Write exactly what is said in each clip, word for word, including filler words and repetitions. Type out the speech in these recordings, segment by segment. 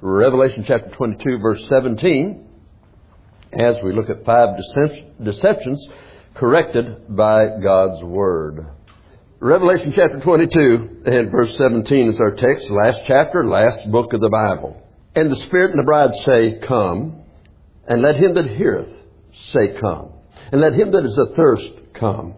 Revelation chapter twenty-two, verse seventeen, as we look at five decep- deceptions corrected by God's Word. Revelation chapter twenty-two and verse seventeen is our text, last chapter, last book of the Bible. And the Spirit and the bride say, Come, and let him that heareth say, Come, and let him that is athirst come.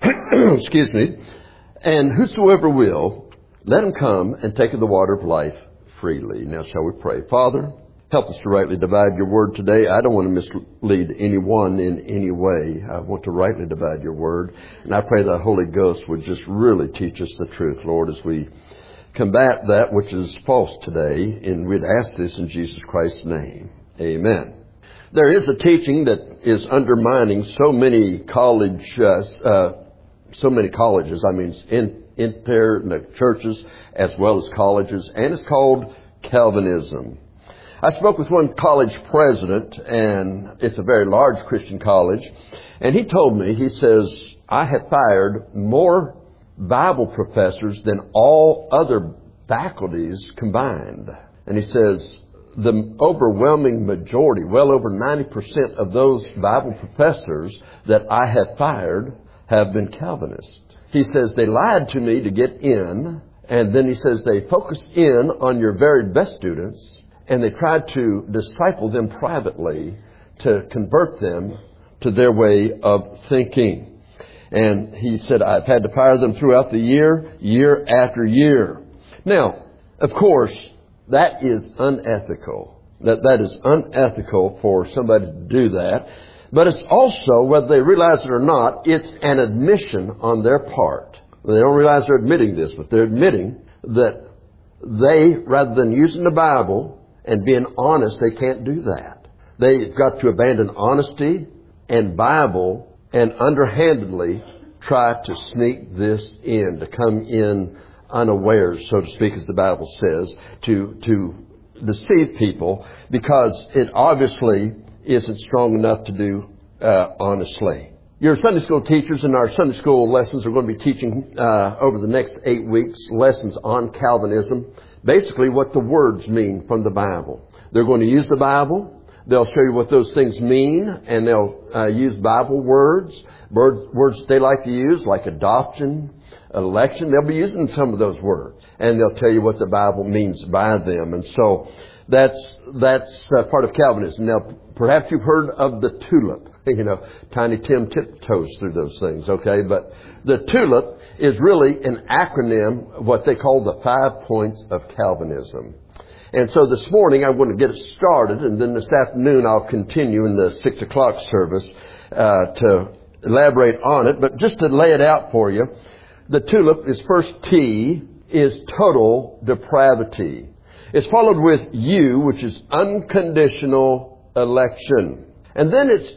Excuse me. And whosoever will, let him come and take of the water of life freely. Now shall we pray. Father, help us to rightly divide your word today. I don't want to mislead anyone in any way. I want to rightly divide your word. And I pray the Holy Ghost would just really teach us the truth, Lord, as we combat that which is false today. And we'd ask this in Jesus Christ's name. Amen. There is a teaching that is undermining so many college, uh, uh, so many colleges. I mean, in in there in the churches as well as colleges, and it's called Calvinism. I spoke with one college president, and it's a very large Christian college, and he told me, he says, I have fired more Bible professors than all other faculties combined. And he says, the overwhelming majority, well over ninety percent of those Bible professors that I have fired have been Calvinists. He says, they lied to me to get in, and then he says they focused in on your very best students, and they tried to disciple them privately to convert them to their way of thinking. And he said, I've had to fire them throughout the year, year after year. Now, of course, that is unethical. That, that is unethical for somebody to do that. But it's also, whether they realize it or not, it's an admission on their part. They don't realize they're admitting this, but they're admitting that they, rather than using the Bible and being honest, they can't do that. They've got to abandon honesty and Bible and underhandedly try to sneak this in, to come in unawares, so to speak, as the Bible says, to, to deceive people, because it obviously isn't strong enough to do uh, honestly. Your Sunday school teachers in our Sunday school lessons are going to be teaching uh, over the next eight weeks lessons on Calvinism, basically what the words mean from the Bible. They're going to use the Bible. They'll show you what those things mean, and they'll uh, use Bible words, words, words they like to use, like adoption, election. They'll be using some of those words, and they'll tell you what the Bible means by them. And so that's that's uh, part of Calvinism. Now, perhaps you've heard of the TULIP. You know, Tiny Tim tiptoes through those things, okay? But the TULIP is really an acronym of what they call the five points of Calvinism. And so this morning I want to get it started, and then this afternoon I'll continue in the six o'clock service uh, to elaborate on it. But just to lay it out for you, the TULIP is first T is total depravity. It's followed with U, which is unconditional election. And then it's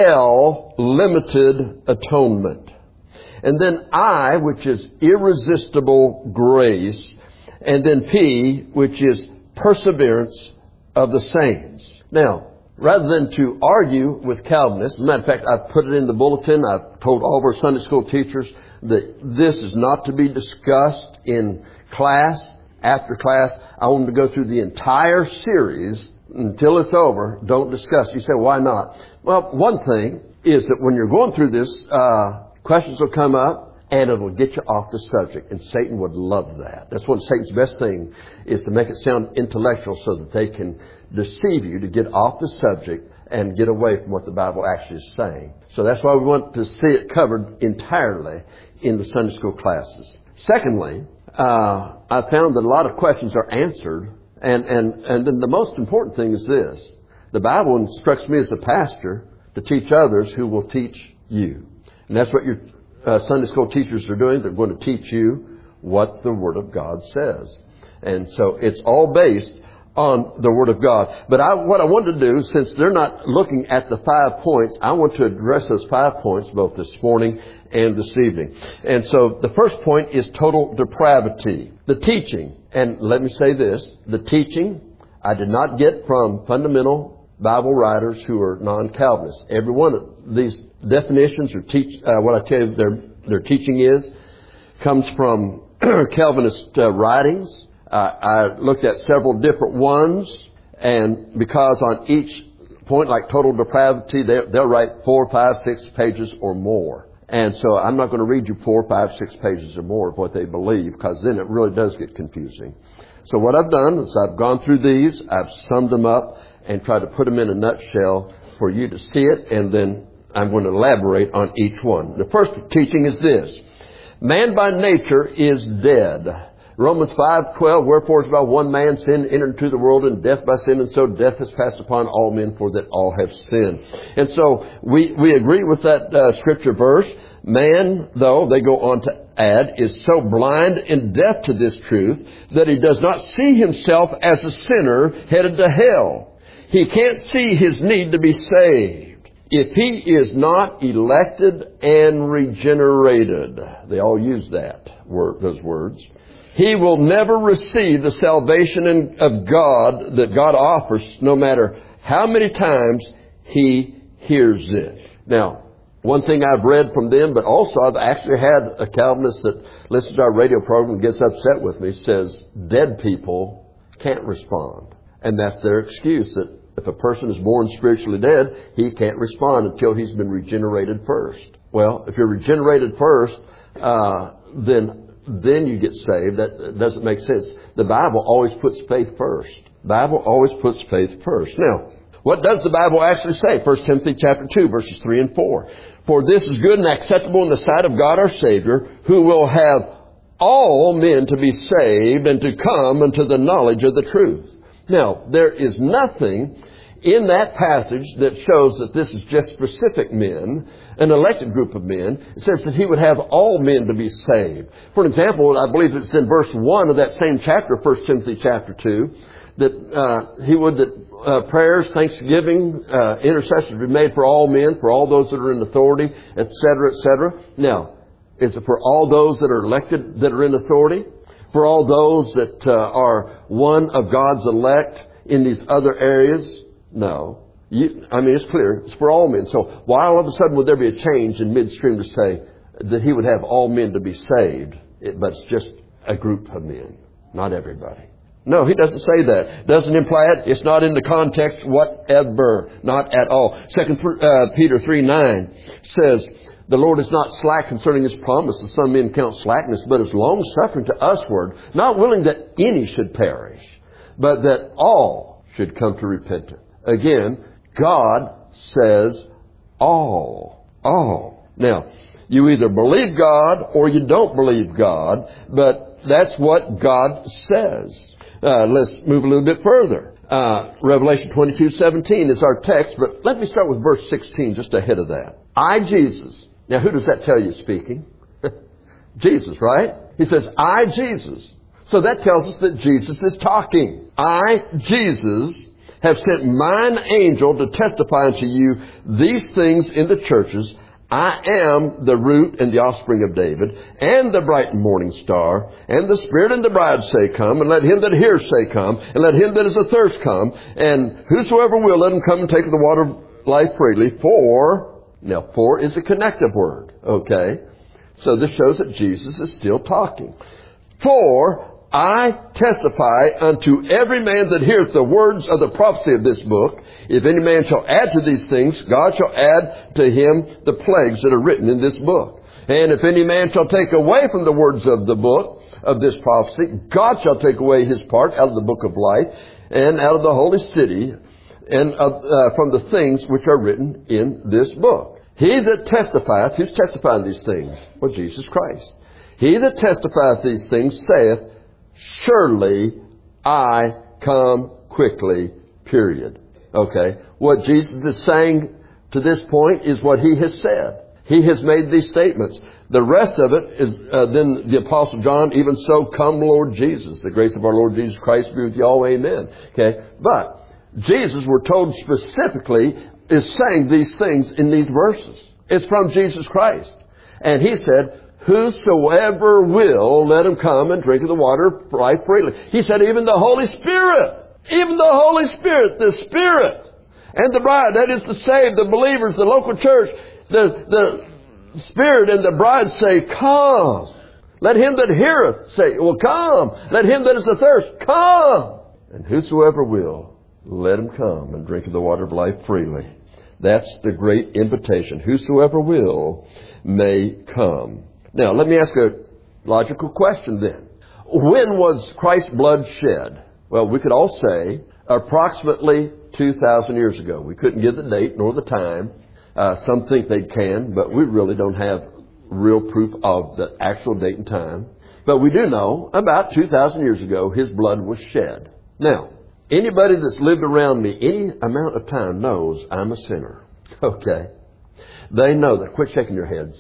L, limited atonement. And then I, which is irresistible grace. And then P, which is perseverance of the saints. Now, rather than to argue with Calvinists, as a matter of fact, I've put it in the bulletin. I've told all of our Sunday school teachers that this is not to be discussed in class, after class. I want them to go through the entire series until it's over. Don't discuss. You say, why not? Well, one thing is that when you're going through this, uh, questions will come up and it'll get you off the subject. And Satan would love that. That's one of Satan's best thing, is to make it sound intellectual so that they can deceive you to get off the subject and get away from what the Bible actually is saying. So that's why we want to see it covered entirely in the Sunday school classes. Secondly, uh, I found that a lot of questions are answered. And, and, and then the most important thing is this. The Bible instructs me as a pastor to teach others who will teach you. And that's what your uh, Sunday school teachers are doing. They're going to teach you what the Word of God says. And so it's all based on the Word of God. But I, what I want to do, since they're not looking at the five points, I want to address those five points both this morning and this evening. And so the first point is total depravity. The teaching, and let me say this, the teaching I did not get from fundamental Bible writers who are non-Calvinists. Every one of these definitions or teach, uh, what I tell you their, their teaching is, comes from Calvinist uh, writings. Uh, I looked at several different ones, And because on each point, like total depravity, they, they'll write four, five, six pages or more. And so I'm not going to read you four, five, six pages or more of what they believe, because then it really does get confusing. So what I've done is I've gone through these, I've summed them up, and tried to put them in a nutshell for you to see it, and then I'm going to elaborate on each one. The first teaching is this. Man by nature is dead. Romans five twelve, wherefore is by one man sin entered into the world, and death by sin, and so death has passed upon all men, for that all have sinned. And so we, we agree with that uh, scripture verse. Man, though, they go on to add, is so blind and deaf to this truth that he does not see himself as a sinner headed to hell. He can't see his need to be saved. If he is not elected and regenerated, they all use that word, those words, he will never receive the salvation of God that God offers, no matter how many times he hears it. Now, one thing I've read from them, but also I've actually had a Calvinist that listens to our radio program and gets upset with me, says dead people can't respond. And that's their excuse, that if a person is born spiritually dead, he can't respond until he's been regenerated first. Well, if you're regenerated first, uh, then then you get saved. That doesn't make sense. The Bible always puts faith first. The Bible always puts faith first. Now, what does the Bible actually say? First Timothy chapter two, verses three and four. For this is good and acceptable in the sight of God our Savior, who will have all men to be saved and to come unto the knowledge of the truth. Now, there is nothing in that passage that shows that this is just specific men, an elected group of men. It says that he would have all men to be saved. For example, I believe it's in verse one of that same chapter, First Timothy chapter two, that uh, he would that uh, prayers, thanksgiving, uh, intercessions be made for all men, for all those that are in authority, et cetera, et cetera. Now, is it for all those that are elected that are in authority? For all those that uh, are one of God's elect in these other areas? No. You, I mean, it's clear. It's for all men. So why all of a sudden would there be a change in midstream to say that he would have all men to be saved, it, but it's just a group of men, not everybody? No, he doesn't say that. Doesn't imply it. It's not in the context whatever. Not at all. Second uh, Peter three nine says, the Lord is not slack concerning his promise, as some men count slackness, but is long-suffering to usward, not willing that any should perish, but that all should come to repentance. Again, God says all. All. Now, you either believe God or you don't believe God, but that's what God says. Uh, let's move a little bit further. Uh, Revelation twenty-two seventeen is our text, but let me start with verse sixteen, just ahead of that. I, Jesus. Now, who does that tell you speaking? Jesus, right? He says, I, Jesus. So that tells us that Jesus is talking. I, Jesus, have sent mine angel to testify unto you these things in the churches. I am the root and the offspring of David, and the bright morning star, and the Spirit and the bride say, come, and let him that hears say, come, and let him that is athirst come, and whosoever will, let him come and take the water of life freely. For, now, for is a connective word, okay? So this shows that Jesus is still talking. For I testify unto every man that heareth the words of the prophecy of this book. If any man shall add to these things, God shall add to him the plagues that are written in this book. And if any man shall take away from the words of the book of this prophecy, God shall take away his part out of the book of life and out of the holy city and uh, uh, from the things which are written in this book. He that testifieth, who's testifying these things? Well, Jesus Christ. He that testifieth these things saith, surely I come quickly, period. Okay. What Jesus is saying to this point is what he has said. He has made these statements. The rest of it is uh, then the Apostle John, even so, come Lord Jesus. The grace of our Lord Jesus Christ be with you all. Amen. Okay. But Jesus, we're told specifically, is saying these things in these verses. It's from Jesus Christ. And he said, whosoever will, let him come and drink of the water of life freely. He said even the Holy Spirit, even the Holy Spirit, the Spirit and the bride, that is to save the believers, the local church, the, the Spirit and the bride say, come. Let him that heareth say, well, come. Let him that is athirst, come. And whosoever will, let him come and drink of the water of life freely. That's the great invitation. Whosoever will may come. Now, let me ask a logical question then. When was Christ's blood shed? Well, we could all say approximately two thousand years ago. We couldn't give the date nor the time. Uh, some think they can, but we really don't have real proof of the actual date and time. But we do know about two thousand years ago, his blood was shed. Now, anybody that's lived around me any amount of time knows I'm a sinner. Okay? They know that. Quit shaking your heads.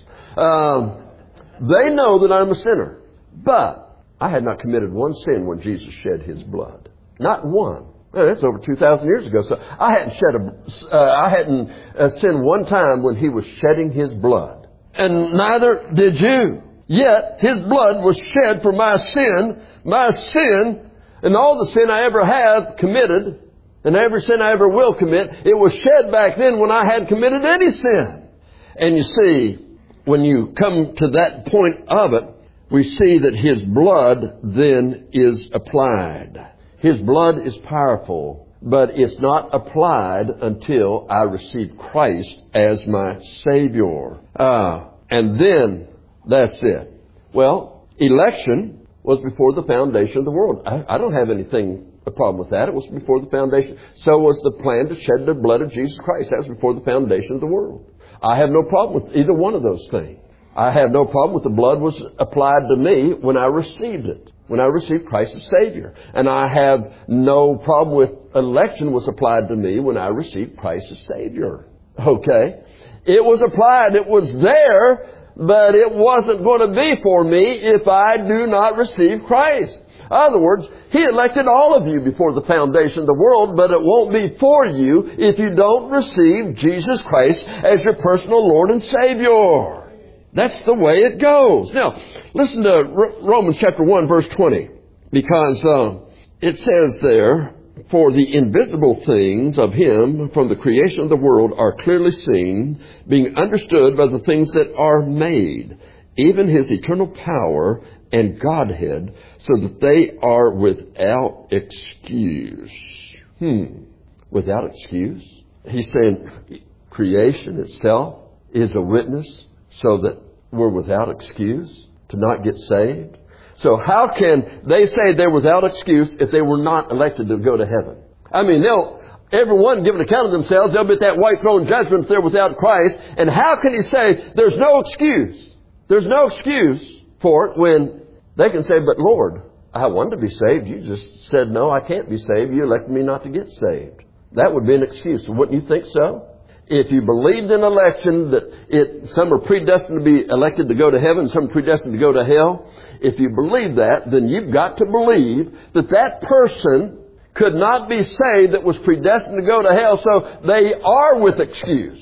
Um, they know that I'm a sinner. But I had not committed one sin when Jesus shed his blood. Not one. Well, that's over two thousand years ago. So I hadn't shed a, uh, I hadn't uh, sinned one time when he was shedding his blood. And neither did you. Yet his blood was shed for my sin, my sin, and all the sin I ever have committed, and every sin I ever will commit, it was shed back then when I hadn't committed any sin. And you see, when you come to that point of it, we see that his blood then is applied. His blood is powerful, but it's not applied until I receive Christ as my Savior. Uh, and then that's it. Well, election was before the foundation of the world. I, I don't have anything, a problem with that. It was before the foundation. So was the plan to shed the blood of Jesus Christ. That was before the foundation of the world. I have no problem with either one of those things. I have no problem with the blood was applied to me when I received it, when I received Christ as Savior. And I have no problem with election was applied to me when I received Christ as Savior. Okay? It was applied. It was there, but it wasn't going to be for me if I do not receive Christ. In other words, He elected all of you before the foundation of the world, but it won't be for you if you don't receive Jesus Christ as your personal Lord and Savior. That's the way it goes. Now, listen to Romans chapter one, verse twenty, because uh, it says there, "For the invisible things of Him from the creation of the world are clearly seen, being understood by the things that are made, even His eternal power and Godhead, so that they are without excuse." Hmm. Without excuse? He's saying creation itself is a witness so that we're without excuse to not get saved. So how can they say they're without excuse if they were not elected to go to heaven? I mean, they'll, everyone give an account of themselves. They'll be at that white throne judgment if they're without Christ. And how can he say there's no excuse? There's no excuse for it when they can say, but Lord, I wanted to be saved. You just said, no, I can't be saved. You elected me not to get saved. That would be an excuse. Wouldn't you think so? If you believed in election, that it, some are predestined to be elected to go to heaven, some are predestined to go to hell. If you believe that, then you've got to believe that that person could not be saved that was predestined to go to hell, so they are with excuse.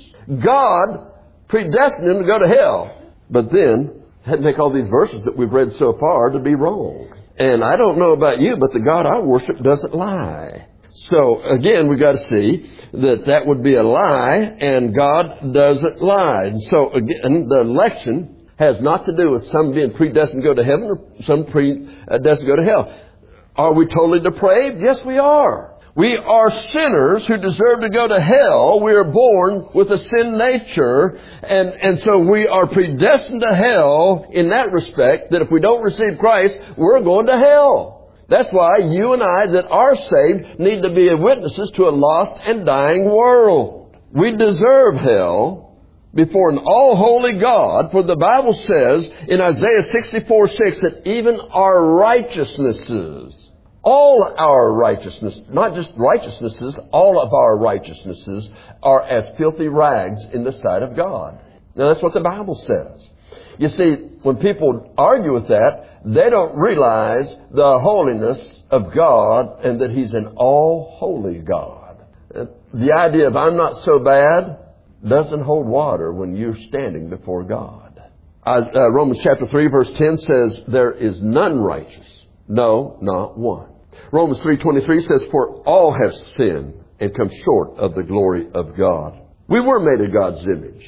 God predestined them to go to hell. But then, had to make all these verses that we've read so far to be wrong. And I don't know about you, but the God I worship doesn't lie. So, again, we've got to see that that would be a lie, and God doesn't lie. And so, again, the election has not to do with some being predestined to go to heaven or some predestined to go to hell. Are we totally depraved? Yes, we are. We are sinners who deserve to go to hell. We are born with a sin nature, and, and so we are predestined to hell in that respect, that if we don't receive Christ, we're going to hell. That's why you and I that are saved need to be witnesses to a lost and dying world. We deserve hell before an all-holy God, for the Bible says in Isaiah sixty-four six that even our righteousnesses, all our righteousness, not just righteousnesses, all of our righteousnesses are as filthy rags in the sight of God. Now that's what the Bible says. You see, when people argue with that, they don't realize the holiness of God and that He's an all-holy God. The idea of I'm not so bad doesn't hold water when you're standing before God. Uh, Romans chapter three verse ten says, there is none righteous. No, not one. Romans three twenty-three says, for all have sinned and come short of the glory of God. We were made in God's image.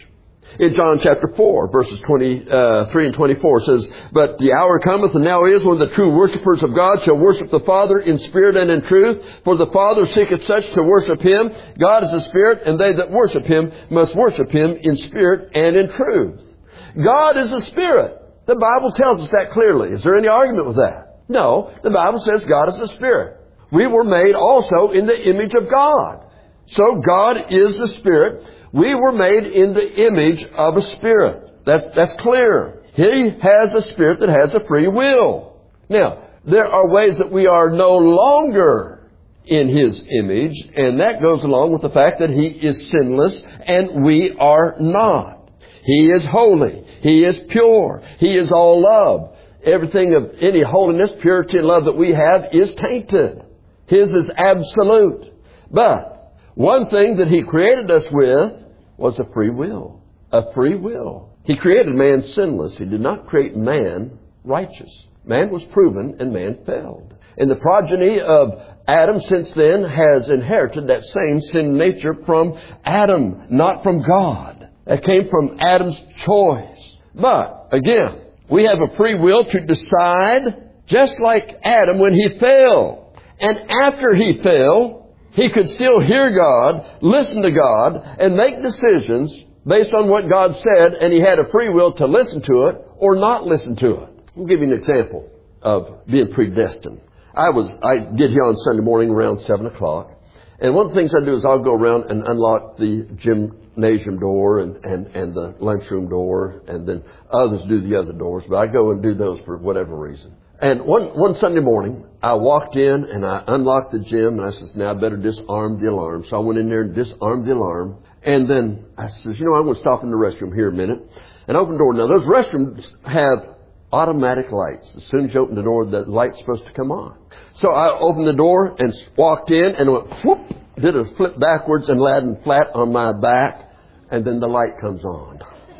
In John chapter four, verses twenty-three and twenty-four says, "But the hour cometh, and now is, when the true worshippers of God shall worship the Father in spirit and in truth. For the Father seeketh such to worship Him. God is a spirit, and they that worship Him must worship Him in spirit and in truth." God is a spirit. The Bible tells us that clearly. Is there any argument with that? No. The Bible says God is a spirit. We were made also in the image of God. So God is the spirit. We were made in the image of a spirit. That's, that's clear. He has a spirit that has a free will. Now, there are ways that we are no longer in His image, and that goes along with the fact that He is sinless and we are not. He is holy. He is pure. He is all love. Everything of any holiness, purity, and love that we have is tainted. His is absolute. But one thing that He created us with was a free will. A free will. He created man sinless. He did not create man righteous. Man was proven and man failed. And the progeny of Adam since then has inherited that same sin nature from Adam, not from God. That came from Adam's choice. But, again, we have a free will to decide, just like Adam when he fell. And after he fell, he could still hear God, listen to God, and make decisions based on what God said, and he had a free will to listen to it or not listen to it. I'll give you an example of being predestined. I was I get here on Sunday morning around seven o'clock, and one of the things I do is I'll go around and unlock the gymnasium door and, and, and the lunchroom door, and then others do the other doors, but I go and do those for whatever reason. And one, one Sunday morning, I walked in and I unlocked the gym, and I said, now I better disarm the alarm. So I went in there and disarmed the alarm. And then I said, you know, I'm going to stop in the restroom here a minute. And open the door. Now, those restrooms have automatic lights. As soon as you open the door, the light's supposed to come on. So I opened the door and walked in and went, whoop, did a flip backwards and landed flat on my back. And then the light comes on.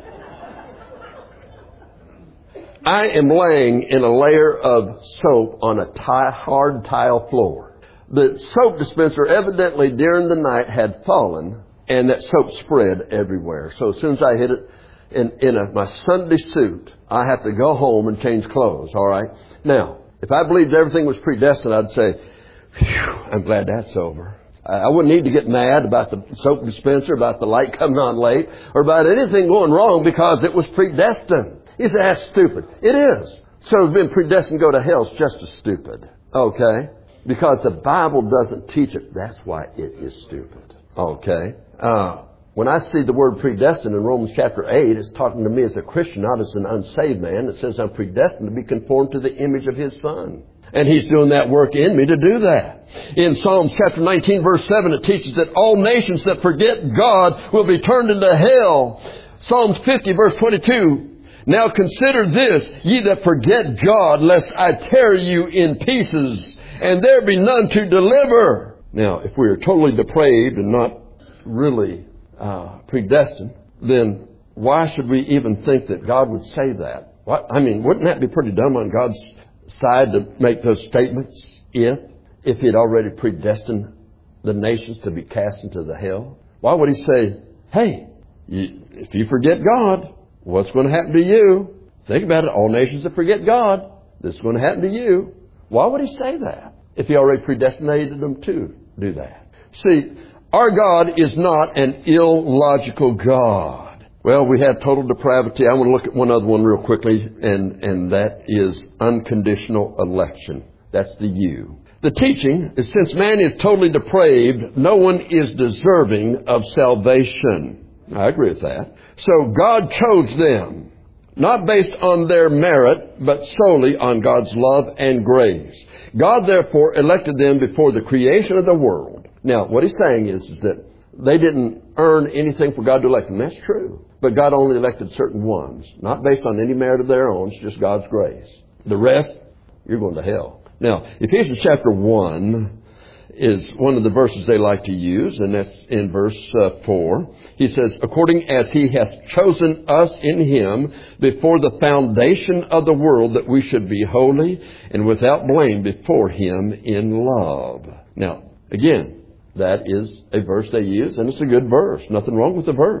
I am laying in a layer of soap on a tile, hard tile floor. The soap dispenser evidently during the night had fallen, and that soap spread everywhere. So as soon as I hit it in, in a, my Sunday suit, I have to go home and change clothes, all right? Now, if I believed everything was predestined, I'd say, phew, I'm glad that's over. I wouldn't need to get mad about the soap dispenser, about the light coming on late, or about anything going wrong because it was predestined. You say, that's stupid. It is. So being predestined to go to hell is just as stupid. Okay? Because the Bible doesn't teach it. That's why it is stupid. Okay? Uh, when I see the word predestined in Romans chapter eight, it's talking to me as a Christian, not as an unsaved man. It says I'm predestined to be conformed to the image of His Son. And He's doing that work in me to do that. In Psalms chapter nineteen, verse seven, it teaches that all nations that forget God will be turned into hell. Psalms fifty, verse twenty-two, now consider this, ye that forget God, lest I tear you in pieces, and there be none to deliver. Now, if we are totally depraved and not really uh, predestined, then why should we even think that God would say that? What? I mean, wouldn't that be pretty dumb on God's side to make those statements if, if He had already predestined the nations to be cast into the hell? Why would He say, hey, you, if you forget God, what's going to happen to you? Think about it. All nations that forget God, this is going to happen to you. Why would He say that if He already predestinated them to do that? See, our God is not an illogical God. Well, we have total depravity. I want to look at one other one real quickly, and, and that is unconditional election. That's the U. The teaching is since man is totally depraved, no one is deserving of salvation. I agree with that. So God chose them, not based on their merit, but solely on God's love and grace. God therefore elected them before the creation of the world. Now, what He's saying is, is that they didn't earn anything for God to elect them. That's true. But God only elected certain ones, not based on any merit of their own. It's just God's grace. The rest, you're going to hell. Now, Ephesians chapter one is one of the verses they like to use, and that's in verse uh, four. He says, according as He hath chosen us in Him before the foundation of the world, that we should be holy and without blame before Him in love. Now, again, that is a verse they use, and it's a good verse. Nothing wrong with the verse.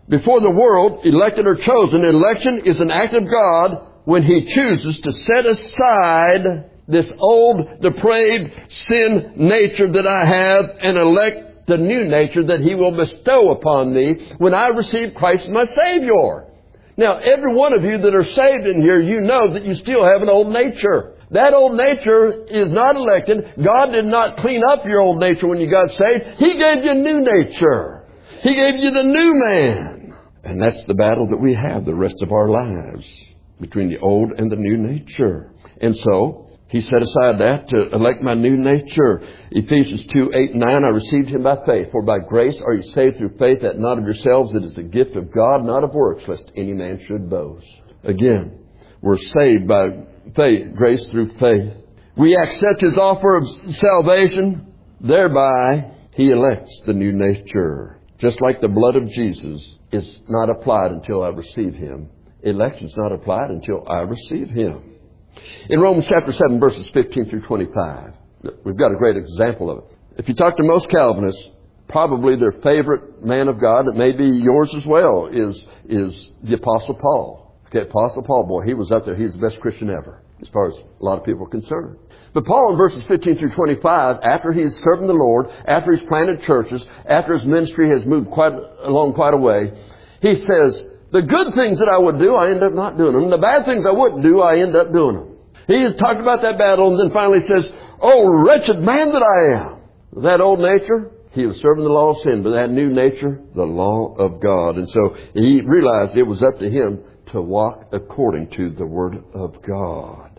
before the world, elected or chosen. Election is an act of God when He chooses to set aside this old, depraved, sin nature that I have and elect the new nature that He will bestow upon me when I receive Christ as my Savior. Now, every one of you that are saved in here, you know that you still have an old nature. That old nature is not elected. God did not clean up your old nature when you got saved. He gave you a new nature. He gave you the new man. And that's the battle that we have the rest of our lives, between the old and the new nature. And so, He set aside that to elect my new nature. Ephesians two, eight, and nine, I received Him by faith. For by grace are you saved through faith, that not of yourselves. It is the gift of God, not of works, lest any man should boast. Again, we're saved by faith, grace through faith. We accept His offer of salvation. Thereby, He elects the new nature. Just like the blood of Jesus is not applied until I receive Him. Election is not applied until I receive Him. In Romans chapter seven, verses fifteen through twenty-five, we've got a great example of it. If you talk to most Calvinists, probably their favorite man of God, it may be yours as well, is, is the Apostle Paul. Okay, Apostle Paul, boy, he was up there. He was the best Christian ever, as far as a lot of people are concerned. But Paul in verses fifteen through twenty-five, after he's serving the Lord, after he's planted churches, after his ministry has moved quite along quite a way, he says, the good things that I would do, I end up not doing them. The bad things I wouldn't do, I end up doing them. He talked about that battle and then finally says, oh, wretched man that I am. That old nature, he was serving the law of sin, but that new nature, the law of God. And so he realized it was up to him to walk according to the Word of God.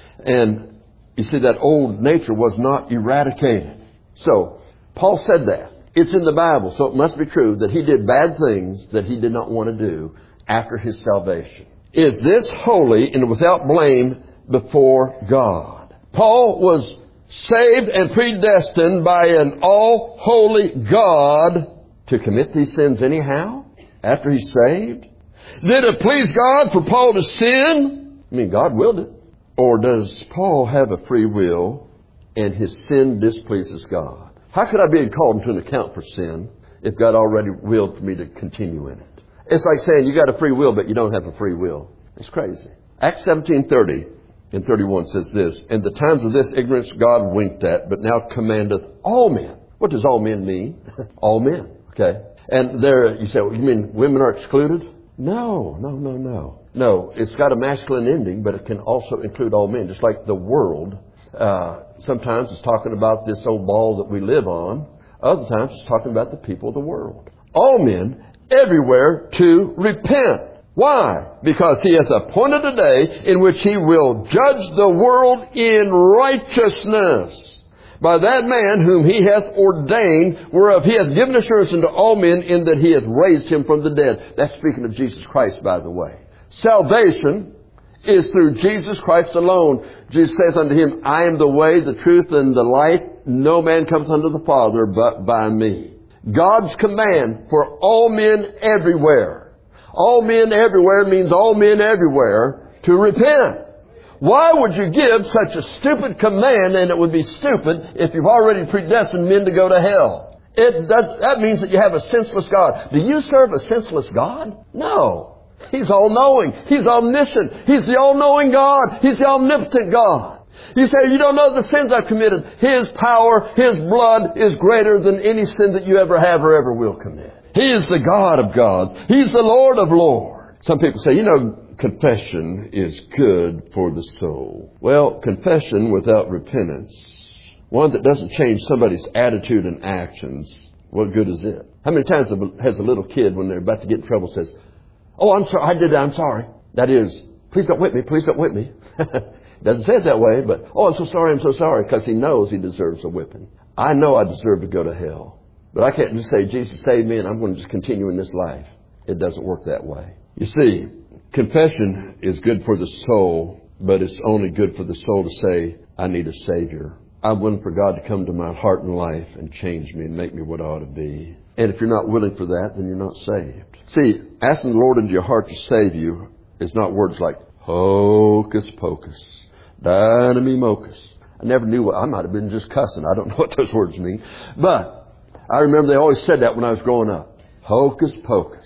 And you see, that old nature was not eradicated. So Paul said that. It's in the Bible, so it must be true that he did bad things that he did not want to do after his salvation. Is this holy and without blame before God? Paul was saved and predestined by an all-holy God to commit these sins anyhow after he's saved? Did it please God for Paul to sin? I mean, God willed it. Or does Paul have a free will and his sin displeases God? How could I be called into an account for sin if God already willed for me to continue in it? It's like saying you got a free will, but you don't have a free will. It's crazy. Acts seventeen thirty and thirty-one says this, and the times of this ignorance God winked at, but now commandeth all men. What does all men mean? All men. Okay. And there, you say, well, you mean women are excluded? No, no, no, no. No, it's got a masculine ending, but it can also include all men, just like the world. Uh, sometimes it's talking about this old ball that we live on. Other times it's talking about the people of the world. All men everywhere to repent. Why? Because He hath appointed a day in which He will judge the world in righteousness by that man whom He hath ordained, whereof He hath given assurance unto all men in that He hath raised Him from the dead. That's speaking of Jesus Christ, by the way. Salvation is through Jesus Christ alone. Jesus saith unto him, I am the way, the truth, and the life. No man cometh unto the Father but by me. God's command for all men everywhere. All men everywhere means all men everywhere to repent. Why would you give such a stupid command, and it would be stupid if you've already predestined men to go to hell? It does, that means that you have a senseless God. Do you serve a senseless God? No. He's all-knowing. He's omniscient. He's the all-knowing God. He's the omnipotent God. You say, you don't know the sins I've committed. His power, His blood is greater than any sin that you ever have or ever will commit. He is the God of gods. He's the Lord of lords. Some people say, you know, confession is good for the soul. Well, confession without repentance, one that doesn't change somebody's attitude and actions, what good is it? How many times has a little kid, when they're about to get in trouble, says, oh, I'm sorry, I did that, I'm sorry. That is, please don't whip me, please don't whip me. Doesn't say it that way, but, oh, I'm so sorry, I'm so sorry, because he knows he deserves a whipping. I know I deserve to go to hell. But I can't just say, Jesus saved me, and I'm going to just continue in this life. It doesn't work that way. You see, confession is good for the soul, but it's only good for the soul to say, I need a Savior. I'm willing for God to come to my heart and life and change me and make me what I ought to be. And if you're not willing for that, then you're not saved. See, asking the Lord into your heart to save you is not words like hocus pocus, dynamimocus. I never knew what, I might have been just cussing. I don't know what those words mean. But I remember they always said that when I was growing up. Hocus pocus.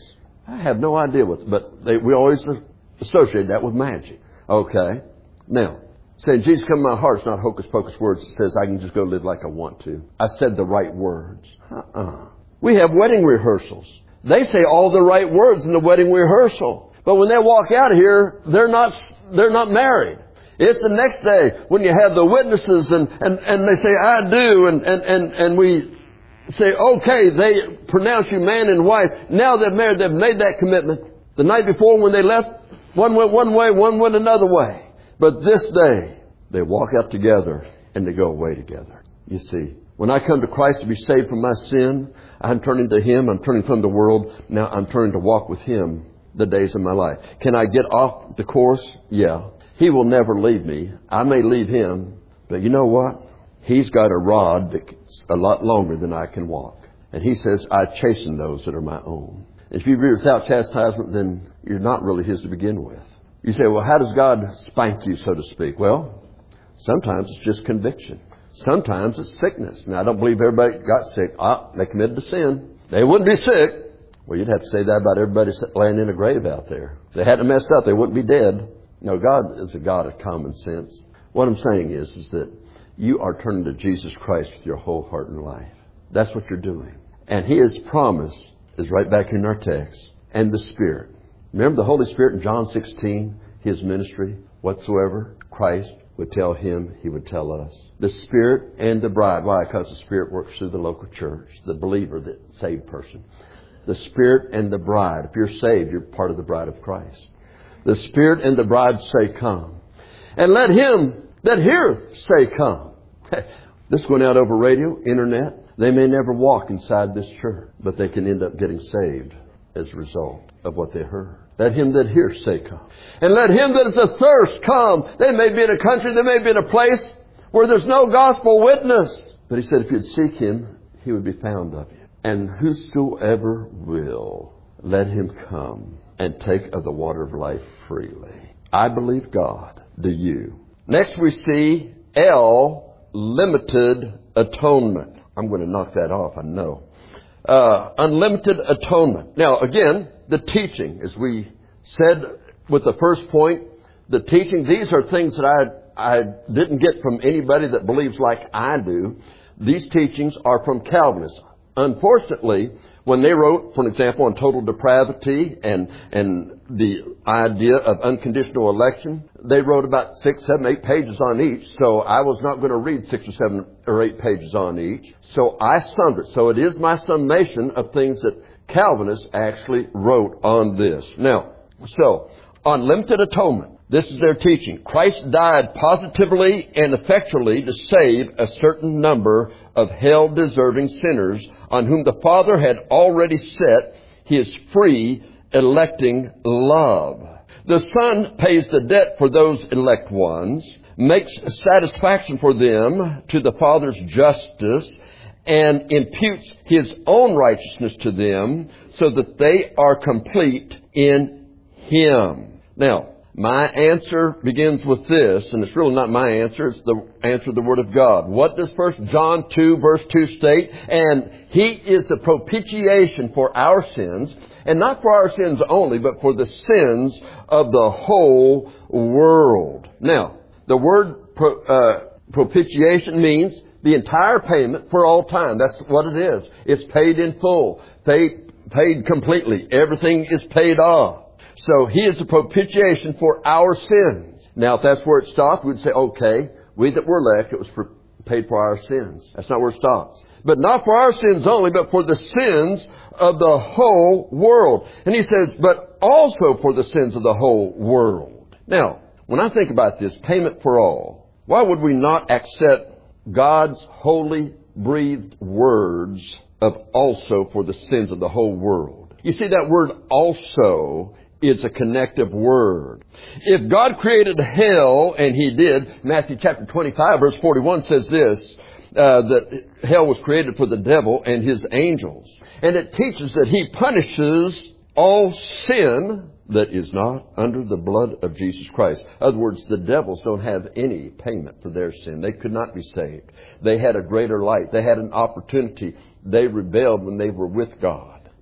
I have no idea what, but they, we always associate that with magic. Okay. Now, saying Jesus come in my heart is not hocus pocus words that says I can just go live like I want to. I said the right words. Uh-uh. We have wedding rehearsals. They say all the right words in the wedding rehearsal. But when they walk out of here, they're not, they're not married. It's the next day when you have the witnesses and, and, and they say, I do, and, and, and, and we say, okay, they pronounce you man and wife. Now they're married, they've made that commitment. The night before when they left, one went one way, one went another way. But this day, they walk out together and they go away together. You see, when I come to Christ to be saved from my sin, I'm turning to Him, I'm turning from the world. Now I'm turning to walk with Him the days of my life. Can I get off the course? Yeah. He will never leave me. I may leave Him, but you know what? He's got a rod that's a lot longer than I can walk. And He says, I chasten those that are my own. If you be without chastisement, then you're not really His to begin with. You say, well, how does God spank you, so to speak? Well, sometimes it's just conviction. Sometimes it's sickness. Now, I don't believe everybody got sick. Ah, they committed a sin. They wouldn't be sick. Well, you'd have to say that about everybody laying in a grave out there. If they hadn't messed up, they wouldn't be dead. No, God is a God of common sense. What I'm saying is, is that you are turning to Jesus Christ with your whole heart and life. That's what you're doing. And His promise is right back in our text. And the Spirit. Remember the Holy Spirit in John sixteen, His ministry, whatsoever Christ would tell Him, He would tell us. The Spirit and the bride. Why? Because the Spirit works through the local church, the believer, the saved person. The Spirit and the bride. If you're saved, you're part of the bride of Christ. The Spirit and the bride say, come. And let him that heareth say, come. This is going out over radio, internet. They may never walk inside this church, but they can end up getting saved as a result of what they heard. Let him that hears say, come. And let him that is athirst come. They may be in a country, they may be in a place where there's no gospel witness. But He said if you'd seek Him, He would be found of you. And whosoever will, let him come and take of the water of life freely. I believe God. Do you? Next we see L, limited atonement. I'm going to knock that off, I know. Uh, unlimited atonement. Now, again, the teaching, as we said with the first point, the teaching, these are things that I, I didn't get from anybody that believes like I do. These teachings are from Calvinists. Unfortunately, when they wrote, for example, on total depravity and and the idea of unconditional election, they wrote about six, seven, eight pages on each. So I was not going to read six or seven or eight pages on each. So I summed it. So it is my summation of things that Calvinists actually wrote on this. Now, so unlimited atonement. This is their teaching. Christ died positively and effectually to save a certain number of hell-deserving sinners on whom the Father had already set His free electing love. The Son pays the debt for those elect ones, makes satisfaction for them to the Father's justice, and imputes His own righteousness to them so that they are complete in Him. Now, my answer begins with this, and it's really not my answer, it's the answer of the Word of God. What does First John two verse two state? And He is the propitiation for our sins, and not for our sins only, but for the sins of the whole world. Now, the word pro, uh, propitiation means the entire payment for all time. That's what it is. It's paid in full, paid, paid completely. Everything is paid off. So He is a propitiation for our sins. Now, if that's where it stopped, we'd say, okay, we that were elect, it was for, paid for our sins. That's not where it stops. But not for our sins only, but for the sins of the whole world. And He says, but also for the sins of the whole world. Now, when I think about this, payment for all, why would we not accept God's holy breathed words of also for the sins of the whole world? You see, that word also is a connective word. If God created hell, and He did, Matthew chapter twenty-five verse forty-one says this, uh, that hell was created for the devil and his angels. And it teaches that He punishes all sin that is not under the blood of Jesus Christ. In other words, the devils don't have any payment for their sin. They could not be saved. They had a greater light. They had an opportunity. They rebelled when they were with God.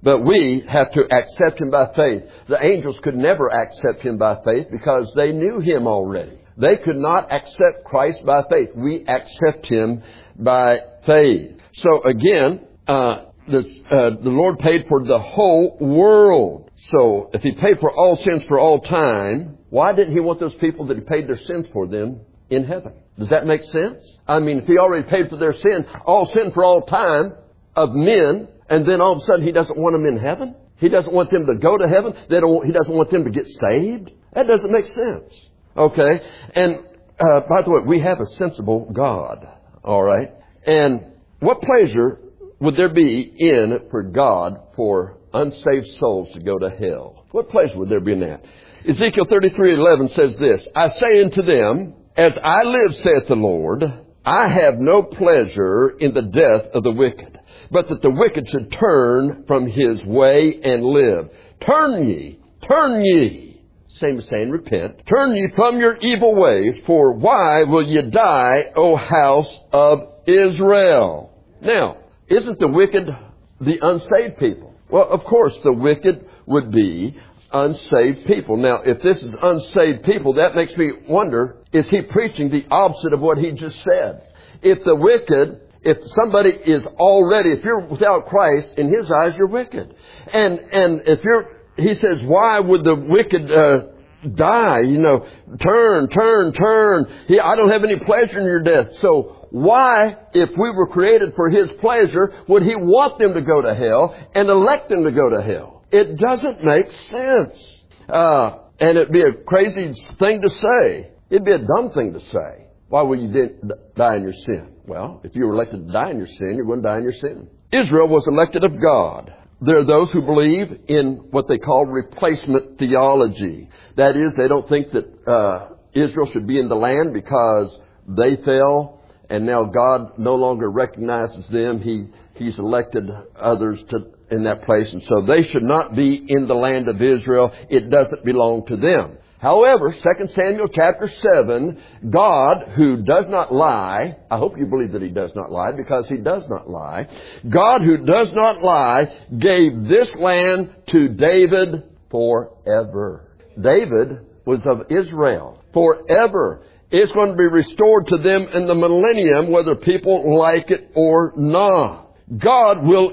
But we have to accept Him by faith. The angels could never accept Him by faith because they knew Him already. They could not accept Christ by faith. We accept Him by faith. So again, uh, this, uh, the Lord paid for the whole world. So if He paid for all sins for all time, why didn't He want those people that He paid their sins for them in heaven? Does that make sense? I mean, if He already paid for their sin, all sin for all time of men, and then all of a sudden He doesn't want them in heaven? He doesn't want them to go to heaven? They don't, he doesn't want them to get saved? That doesn't make sense. Okay? And uh, by the way, we have a sensible God. All right? And what pleasure would there be in for God for unsaved souls to go to hell? What pleasure would there be in that? Ezekiel thirty-three eleven says this, I say unto them, as I live, saith the Lord, I have no pleasure in the death of the wicked, but that the wicked should turn from his way and live. Turn ye, turn ye. Same as saying repent. Turn ye from your evil ways, for why will ye die, O house of Israel? Now, isn't the wicked the unsaved people? Well, of course, the wicked would be unsaved people. Now, if this is unsaved people, that makes me wonder, is he preaching the opposite of what he just said? If the wicked, if somebody is already, if you're without Christ, in his eyes, you're wicked. And, and if you're, he says, why would the wicked, uh, die? You know, turn, turn, turn. He, I don't have any pleasure in your death. So why, if we were created for His pleasure, would He want them to go to hell and elect them to go to hell? It doesn't make sense. Uh, and it'd be a crazy thing to say. It'd be a dumb thing to say. Why would you die in your sin? Well, if you were elected to die in your sin, you're going to die in your sin. Israel was elected of God. There are those who believe in what they call replacement theology. That is, they don't think that uh, Israel should be in the land because they fell and now God no longer recognizes them. He He's elected others to in that place, and so they should not be in the land of Israel. It doesn't belong to them. However, Second Samuel chapter seven, God, who does not lie, I hope you believe that He does not lie, because He does not lie. God, who does not lie, gave this land to David forever. David was of Israel forever. It's going to be restored to them in the millennium, whether people like it or not. God will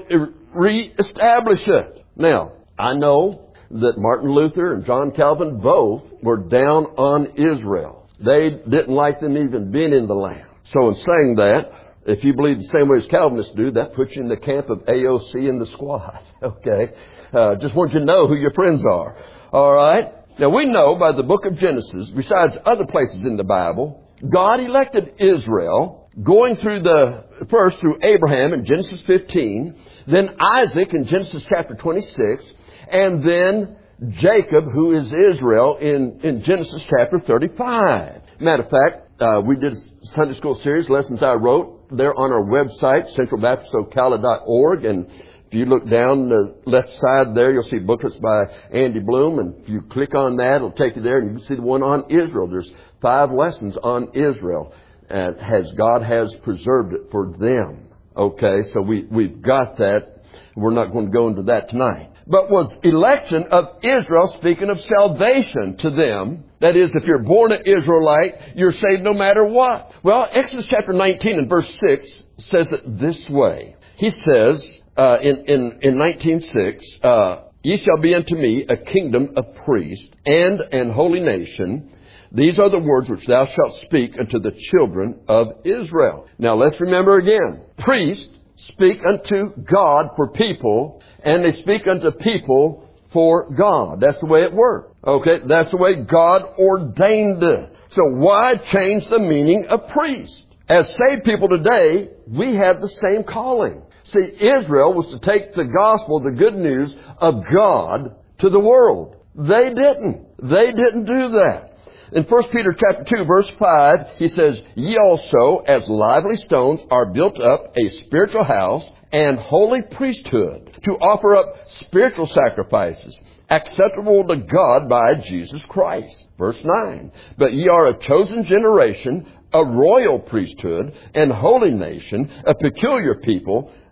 reestablish it. Now, I know that Martin Luther and John Calvin both were down on Israel. They didn't like them even being in the land. So in saying that, if you believe the same way as Calvinists do, that puts you in the camp of A O C and the squad. Okay? Uh, just want you to know who your friends are. All right? Now we know by the book of Genesis, besides other places in the Bible, God elected Israel, going through the, first through Abraham in Genesis fifteen, then Isaac in Genesis chapter twenty-six, and then Jacob, who is Israel, in, in Genesis chapter thirty-five. Matter of fact, uh, we did a Sunday school series, Lessons I Wrote. They're on our website, central baptist ocala dot org. And if you look down the left side there, you'll see booklets by Andy Bloom. And if you click on that, it'll take you there, and you can see the one on Israel. There's five lessons on Israel. And has God has preserved it for them. Okay, so we, we've got that. We're not going to go into that tonight. But was election of Israel, speaking of salvation to them, that is, if you're born an Israelite, you're saved no matter what. Well, Exodus chapter nineteen and verse six says it this way. He says uh, in, in, in nineteen six, uh, ye shall be unto me a kingdom of priests and an holy nation. These are the words which thou shalt speak unto the children of Israel. Now let's remember again. Priests speak unto God for people, and they speak unto people for God. That's the way it works. Okay, that's the way God ordained it. So why change the meaning of priest? As saved people today, we have the same calling. See, Israel was to take the gospel, the good news of God, to the world. They didn't. They didn't do that. In First Peter chapter two, verse five, he says, ye also, as lively stones, are built up a spiritual house and holy priesthood, to offer up spiritual sacrifices, acceptable to God by Jesus Christ. Verse nine, but ye are a chosen generation, a royal priesthood, and holy nation, a peculiar people,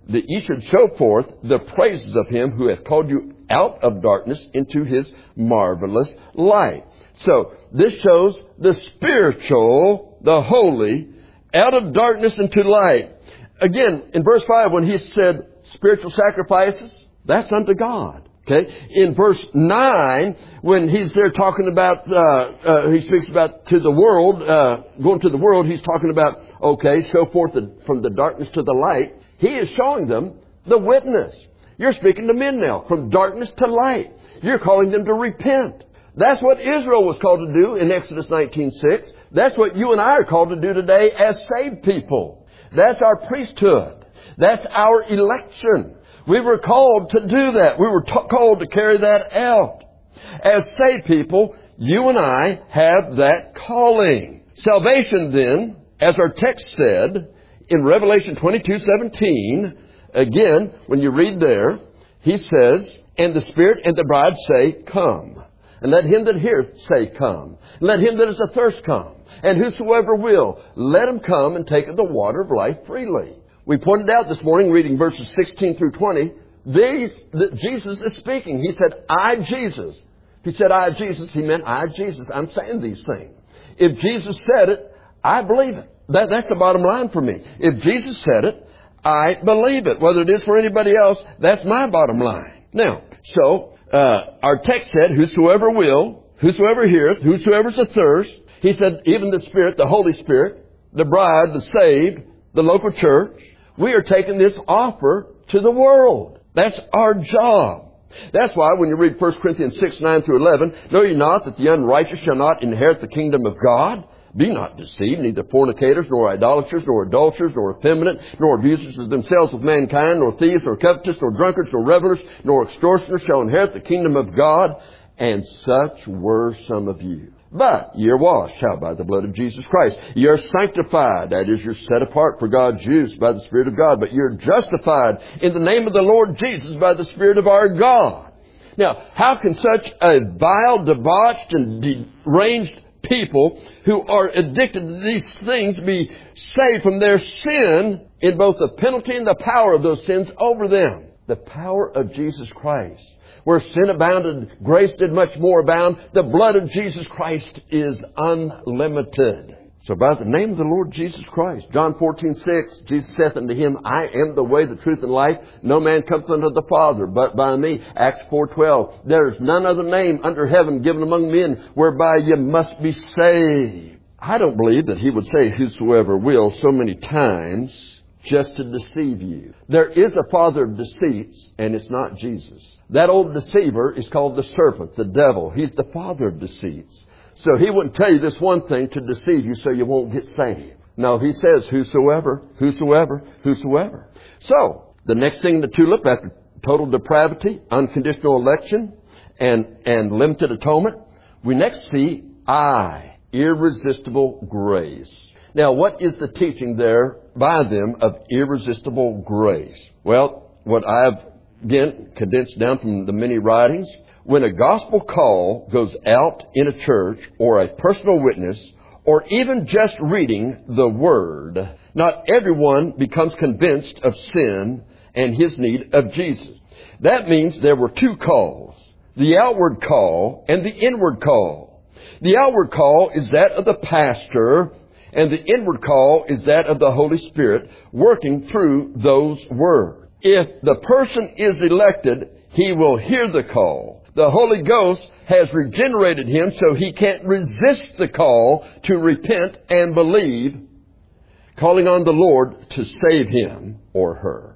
that ye should show forth the praises of him who hath called you out of darkness into his marvelous light. So, this shows the spiritual, the holy, out of darkness into light. Again, in verse five, when he said spiritual sacrifices, that's unto God. Okay? In verse nine, when he's there talking about, uh, uh, he speaks about to the world, uh, going to the world, he's talking about, okay, show forth the, from the darkness to the light. He is showing them the witness. You're speaking to men now, from darkness to light. You're calling them to repent. That's what Israel was called to do in Exodus nineteen six. That's what you and I are called to do today as saved people. That's our priesthood. That's our election. We were called to do that. We were t- called to carry that out. As saved people, you and I have that calling. Salvation then, as our text said in Revelation twenty-two seventeen, again, when you read there, he says, and the Spirit and the bride say, come. And let him that heareth say, come. And let him that is athirst come. And whosoever will, let him come and take of the water of life freely. We pointed out this morning, reading verses sixteen through twenty, these, that Jesus is speaking. He said, I, Jesus. If he said, I, Jesus, he meant, I, Jesus. I'm saying these things. If Jesus said it, I believe it. That, that's the bottom line for me. If Jesus said it, I believe it. Whether it is for anybody else, that's my bottom line. Now, so, uh, our text said, whosoever will, whosoever heareth, whosoever's athirst. He said, even the Spirit, the Holy Spirit, the bride, the saved, the local church, we are taking this offer to the world. That's our job. That's why when you read First Corinthians six, nine through eleven, know ye not that the unrighteous shall not inherit the kingdom of God? Be not deceived, neither fornicators, nor idolaters, nor adulterers, nor effeminate, nor abusers of themselves with mankind, nor thieves, nor covetous, nor drunkards, nor revelers, nor extortioners shall inherit the kingdom of God. And such were some of you. But ye are washed, how? By the blood of Jesus Christ. Ye are sanctified, that is, you're set apart for God's use by the Spirit of God. But you're justified in the name of the Lord Jesus by the Spirit of our God. Now, how can such a vile, debauched, and deranged people who are addicted to these things be saved from their sin in both the penalty and the power of those sins over them? The power of Jesus Christ. Where sin abounded, grace did much more abound. The blood of Jesus Christ is unlimited. So by the name of the Lord Jesus Christ, John fourteen six, Jesus saith unto him, I am the way, the truth, and life. No man cometh unto the Father but by me. Acts four twelve, there is none other name under heaven given among men whereby you must be saved. I don't believe that he would say whosoever will so many times just to deceive you. There is a father of deceits, and it's not Jesus. That old deceiver is called the serpent, the devil. He's the father of deceits. So he wouldn't tell you this one thing to deceive you so you won't get saved. No, he says whosoever, whosoever, whosoever. So, the next thing in the tulip, after total depravity, unconditional election, and, and limited atonement, we next see I, irresistible grace. Now, what is the teaching there by them of irresistible grace? Well, what I've, again, condensed down from the many writings, when a gospel call goes out in a church or a personal witness or even just reading the Word, not everyone becomes convinced of sin and his need of Jesus. That means there were two calls, the outward call and the inward call. The outward call is that of the pastor, and the inward call is that of the Holy Spirit working through those words. If the person is elected, he will hear the call. The Holy Ghost has regenerated him so he can't resist the call to repent and believe, calling on the Lord to save him or her.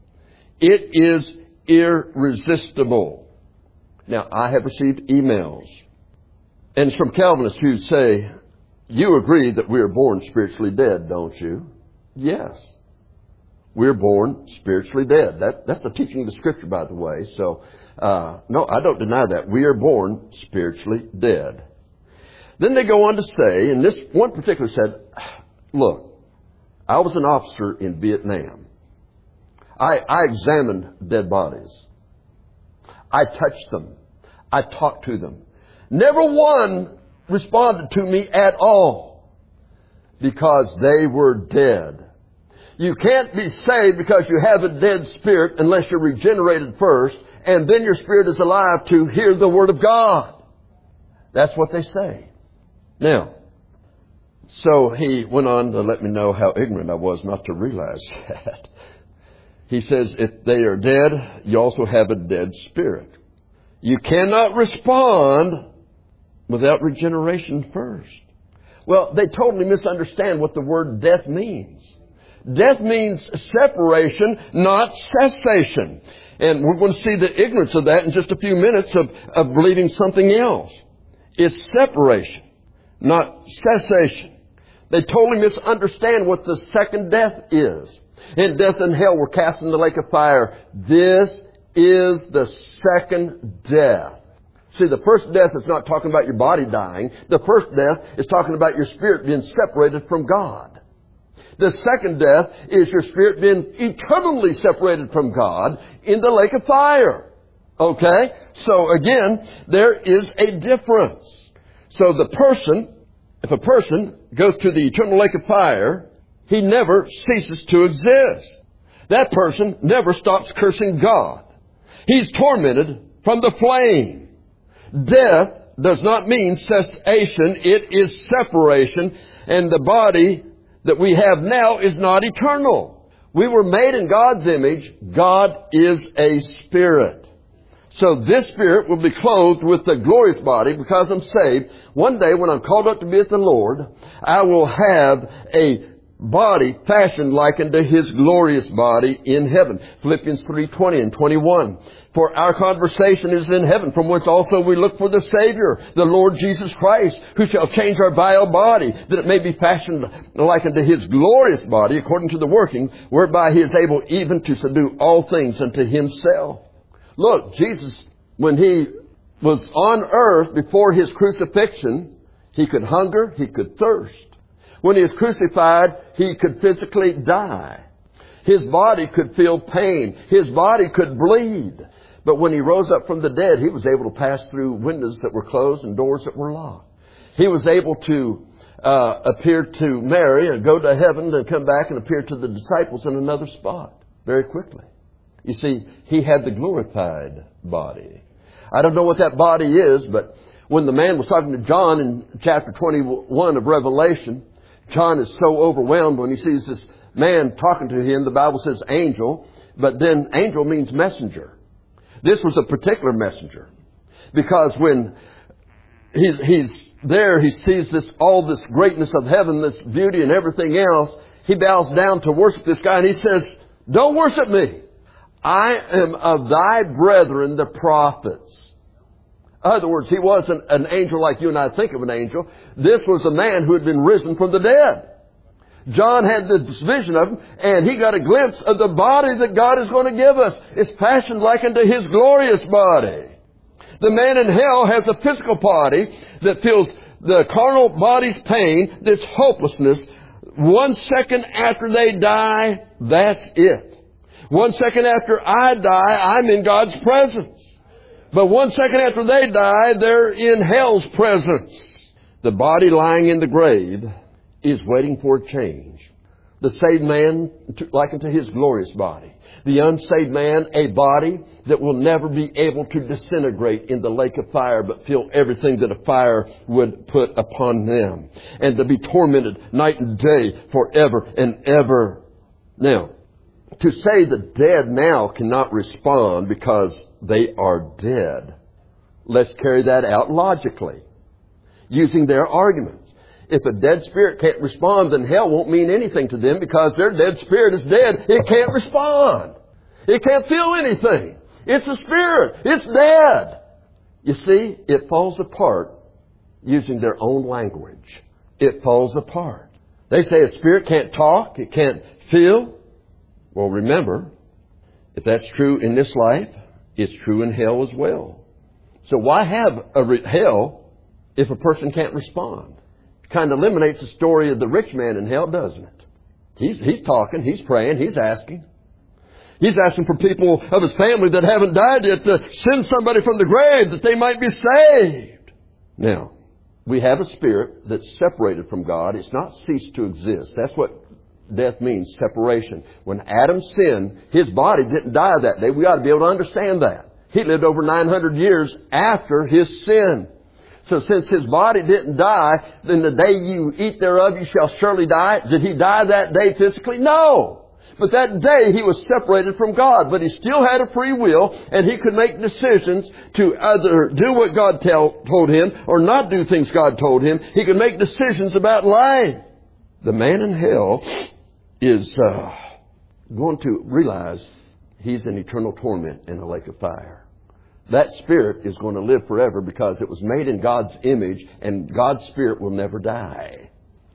It is irresistible. Now, I have received emails, and it's from Calvinists who say, you agree that we are born spiritually dead, don't you? Yes. We're born spiritually dead. That, that's the teaching of the Scripture, by the way. So, uh, no, I don't deny that. We are born spiritually dead. Then they go on to say, and this one particular said, look, I was an officer in Vietnam. I, I examined dead bodies. I touched them. I talked to them. Never one responded to me at all because they were dead. You can't be saved because you have a dead spirit unless you're regenerated first, and then your spirit is alive to hear the Word of God. That's what they say. Now, so he went on to let me know how ignorant I was not to realize that. He says, if they are dead, you also have a dead spirit. You cannot respond without regeneration first. Well, they totally misunderstand what the word death means. Death means separation, not cessation. And we're going to see the ignorance of that in just a few minutes of, of believing something else. It's separation, not cessation. They totally misunderstand what the second death is. And death and hell were cast in the lake of fire. This is the second death. See, the first death is not talking about your body dying. The first death is talking about your spirit being separated from God. The second death is your spirit being eternally separated from God in the lake of fire. Okay? So again, there is a difference. So the person, if a person goes to the eternal lake of fire, he never ceases to exist. That person never stops cursing God. He's tormented from the flame. Death does not mean cessation. It is separation. And the body that we have now is not eternal. We were made in God's image. God is a spirit. So this spirit will be clothed with the glorious body because I'm saved. One day when I'm called up to be with the Lord, I will have a body fashioned like unto His glorious body in heaven. Philippians three twenty and twenty-one. For our conversation is in heaven, from whence also we look for the Savior, the Lord Jesus Christ, who shall change our vile body, that it may be fashioned like unto His glorious body, according to the working, whereby He is able even to subdue all things unto Himself. Look, Jesus, when He was on earth before His crucifixion, He could hunger, He could thirst. When He was crucified, He could physically die. His body could feel pain. His body could bleed. But when He rose up from the dead, He was able to pass through windows that were closed and doors that were locked. He was able to uh, appear to Mary and go to heaven and come back and appear to the disciples in another spot very quickly. You see, He had the glorified body. I don't know what that body is, but when the man was talking to John in chapter twenty-one of Revelation, John is so overwhelmed when he sees this man talking to him. The Bible says angel, but then angel means messenger. This was a particular messenger, because when he, he's there, he sees this, all this greatness of heaven, this beauty and everything else. He bows down to worship this guy and he says, "Don't worship me. I am of thy brethren, the prophets." In other words, he wasn't an angel like you and I think of an angel. This was a man who had been risen from the dead. John had this vision of him, and he got a glimpse of the body that God is going to give us. It's fashioned like unto His glorious body. The man in hell has a physical body that feels the carnal body's pain, this hopelessness. One second after they die, that's it. One second after I die, I'm in God's presence. But one second after they die, they're in hell's presence. The body lying in the grave is waiting for a change. The saved man, like unto his glorious body. The unsaved man, a body that will never be able to disintegrate in the lake of fire, but feel everything that a fire would put upon them. And to be tormented night and day forever and ever. Now, to say the dead now cannot respond because they are dead. Let's carry that out logically, using their arguments. If a dead spirit can't respond, then hell won't mean anything to them because their dead spirit is dead. It can't respond. It can't feel anything. It's a spirit. It's dead. You see, it falls apart using their own language. It falls apart. They say a spirit can't talk. It can't feel. Well, remember, if that's true in this life, it's true in hell as well. So why have a re- hell if a person can't respond? Kind of eliminates the story of the rich man in hell, doesn't it? He's, he's talking, he's praying, he's asking. He's asking for people of his family that haven't died yet to send somebody from the grave that they might be saved. Now, we have a spirit that's separated from God. It's not ceased to exist. That's what death means separation. When Adam sinned, his body didn't die that day. We ought to be able to understand that. He lived over nine hundred years after his sin. So since his body didn't die, then the day you eat thereof you shall surely die. Did he die that day physically? No. But that day he was separated from God. But he still had a free will, and he could make decisions to either do what God tell, told him or not do things God told him. He could make decisions about life. The man in hell is uh, going to realize he's in eternal torment in a lake of fire. That spirit is going to live forever because it was made in God's image, and God's spirit will never die.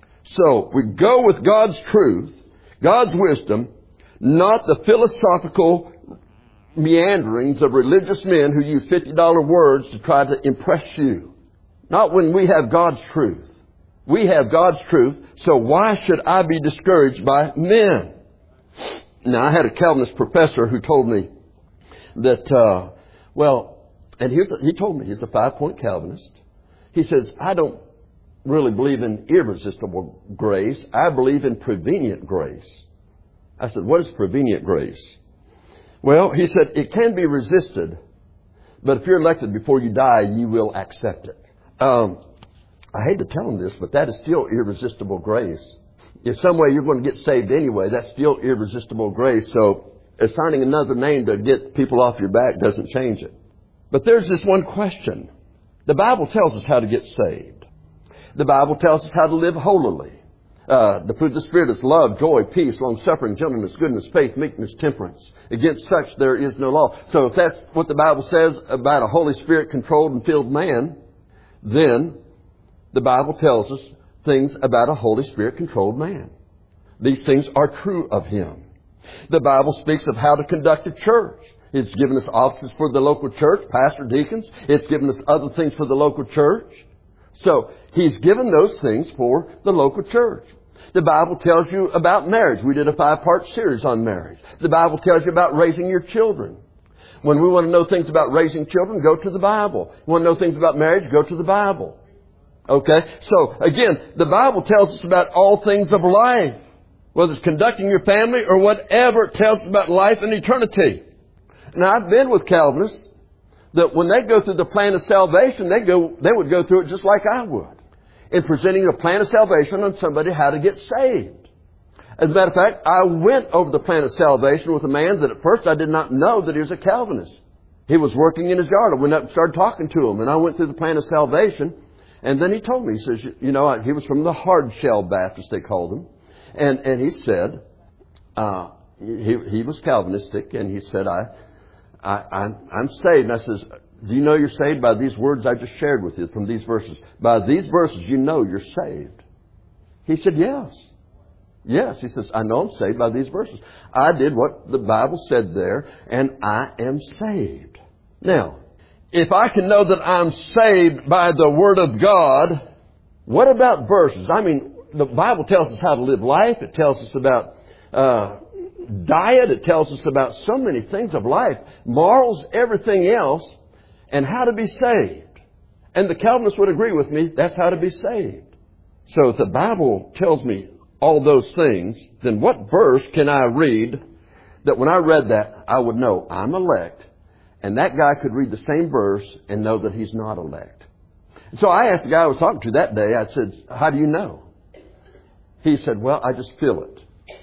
So we go with God's truth, God's wisdom, not the philosophical meanderings of religious men who use fifty dollar words to try to impress you. Not when we have God's truth. We have God's truth, so why should I be discouraged by men? Now, I had a Calvinist professor who told me that, uh, well, and here's a, he told me he's a five-point Calvinist. He says, I don't really believe in irresistible grace. I believe in prevenient grace. I said, what is prevenient grace? Well, he said, it can be resisted, but if you're elected before you die, you will accept it. Um, I hate to tell him this, but that is still irresistible grace. If some way you're going to get saved anyway, that's still irresistible grace. So assigning another name to get people off your back doesn't change it. But there's this one question. The Bible tells us how to get saved. The Bible tells us how to live holily. Uh, the fruit of the Spirit is love, joy, peace, long-suffering, gentleness, goodness, faith, meekness, temperance. Against such there is no law. So if that's what the Bible says about a Holy Spirit-controlled and filled man, then the Bible tells us things about a Holy Spirit-controlled man. These things are true of him. The Bible speaks of how to conduct a church. It's given us offices for the local church, pastor, deacons. It's given us other things for the local church. So He's given those things for the local church. The Bible tells you about marriage. We did a five-part series on marriage. The Bible tells you about raising your children. When we want to know things about raising children, go to the Bible. You want to know things about marriage, go to the Bible. Okay? So, again, the Bible tells us about all things of life. Whether it's conducting your family or whatever, it tells us about life and eternity. Now, I've been with Calvinists that when they go through the plan of salvation, they go, they would go through it just like I would. In presenting a plan of salvation on somebody how to get saved. As a matter of fact, I went over the plan of salvation with a man that at first I did not know that he was a Calvinist. He was working in his yard. I went up and started talking to him, and I went through the plan of salvation. And then he told me, he says, you know, he was from the Hard Shell Baptist, they called him. And, and he said, uh, he, he was Calvinistic, and he said, I, I, I'm, I'm saved. And I says, do you know you're saved by these words I just shared with you from these verses? By these verses, you know you're saved. He said, yes. Yes. He says, I know I'm saved by these verses. I did what the Bible said there, and I am saved. Now, if I can know that I'm saved by the Word of God, what about verses? I mean, the Bible tells us how to live life. It tells us about uh, diet. It tells us about so many things of life, morals, everything else, and how to be saved. And the Calvinists would agree with me, that's how to be saved. So if the Bible tells me all those things, then what verse can I read that when I read that, I would know I'm elect, and that guy could read the same verse and know that he's not elect? So I asked the guy I was talking to that day, I said, how do you know? He said, well, I just feel it.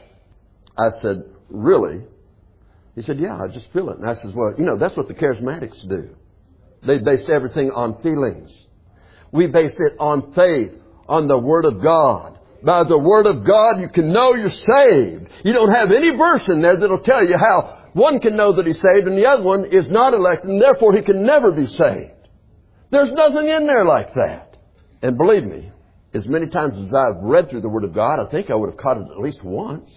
I said, really? He said, yeah, I just feel it. And I said, well, you know, that's what the charismatics do. They base everything on feelings. We base it on faith, on the Word of God. By the Word of God, you can know you're saved. You don't have any verse in there that'll tell you how one can know that he's saved and the other one is not elected, and therefore he can never be saved. There's nothing in there like that. And believe me, as many times as I've read through the Word of God, I think I would have caught it at least once.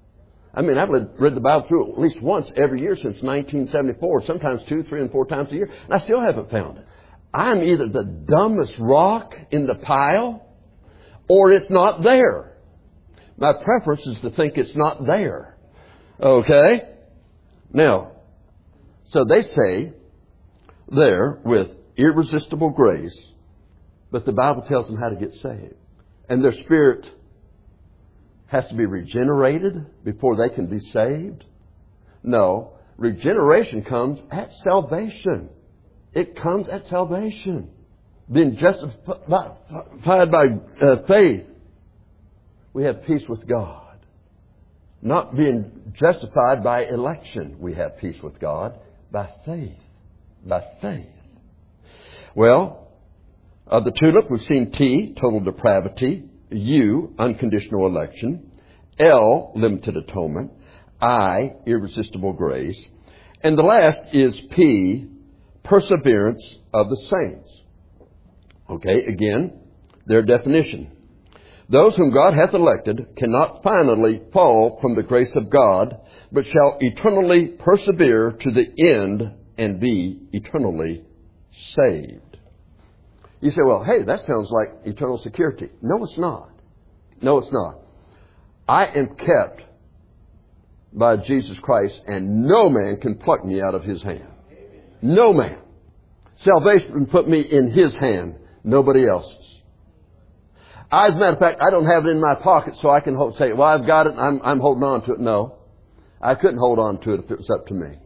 I mean, I've read the Bible through at least once every year since nineteen seventy-four, sometimes two, three, and four times a year, and I still haven't found it. I'm either the dumbest rock in the pile, or it's not there. My preference is to think it's not there. Okay? Now, so they say there with irresistible grace, but the Bible tells them how to get saved. And their spirit has to be regenerated before they can be saved? No. Regeneration comes at salvation. It comes at salvation. Being justified by uh, faith, we have peace with God. Not being justified by election, we have peace with God by faith. By faith. Well, of the tulip, we've seen T, total depravity. U, unconditional election. L, limited atonement. I, irresistible grace. And the last is P, perseverance of the saints. Okay, again, their definition. Those whom God hath elected cannot finally fall from the grace of God, but shall eternally persevere to the end and be eternally saved. You say, well, hey, that sounds like eternal security. No, it's not. No, it's not. I am kept by Jesus Christ, and no man can pluck me out of His hand. No man. Salvation put me in His hand, nobody else's. As a matter of fact, I don't have it in my pocket so I can hold, say, well, I've got it and I'm, I'm holding on to it. No. I couldn't hold on to it if it was up to me.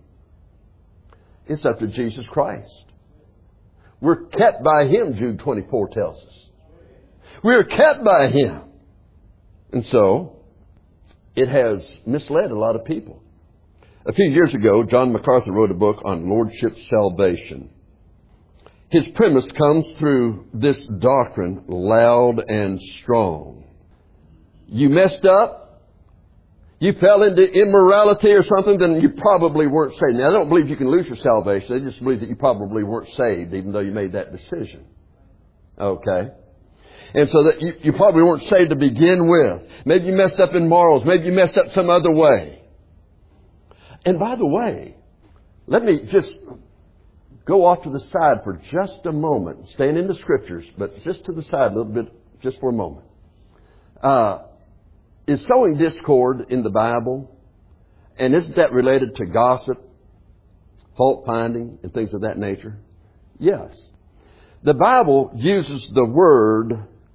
It's up to Jesus Christ. We're kept by Him, Jude twenty-four tells us. We're kept by Him. And so, it has misled a lot of people. A few years ago, John MacArthur wrote a book on Lordship Salvation. His premise comes through this doctrine, loud and strong. You messed up, you fell into immorality or something, then you probably weren't saved. Now, I don't believe you can lose your salvation. I just believe that you probably weren't saved, even though you made that decision. Okay? And so that you, you probably weren't saved to begin with. Maybe you messed up in morals. Maybe you messed up some other way. And by the way, let me just go off to the side for just a moment, staying in the Scriptures, but just to the side a little bit, just for a moment. Uh, is sowing discord in the Bible? And isn't that related to gossip, fault finding, and things of that nature? Yes. The Bible uses the word